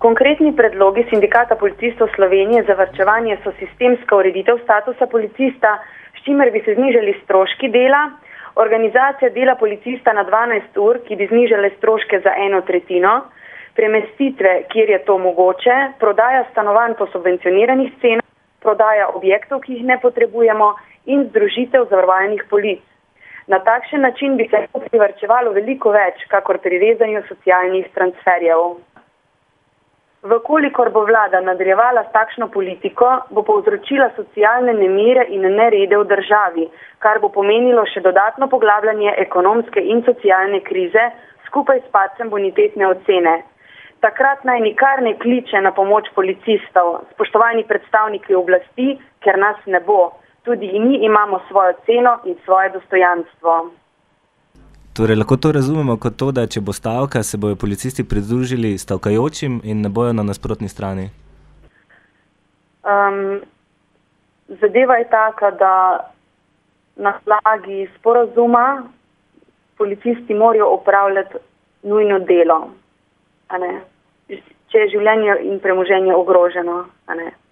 Konkretni predlogi Sindikata policistov Slovenije za varčevanje so sistemska ureditev statusa policista, s čimer bi se znižali stroški dela, organizacija dela policista na 12 ur, ki bi znižale stroške za 1/3, premestitve, kjer je to mogoče, prodaja stanovanj po subvencioniranih cenah, prodaja objektov, ki jih ne potrebujemo in združitev zavarovalnih polic. Na takšen način bi se privarčevalo veliko več, kakor pri rezanju socialnih transferjev. Vkolikor bo vlada nadaljevala s takšno politiko, bo povzročila socialne nemire in nerede v državi, kar bo pomenilo še dodatno poglabljanje ekonomske in socialne krize skupaj s padcem bonitetne ocene. Takrat naj nikar ne kliče na pomoč policistov, spoštovani predstavniki oblasti, ker nas ne bo. Tudi mi imamo svojo ceno in svoje dostojanstvo. Torej, lahko to razumemo kot to, da če bo stavka, se bojo policisti pridružili stavkajočim in ne bojo na nasprotni strani? Zadeva je taka, da na podlagi sporazuma policisti morajo opravljati nujno delo, če je življenje in premoženje ogroženo.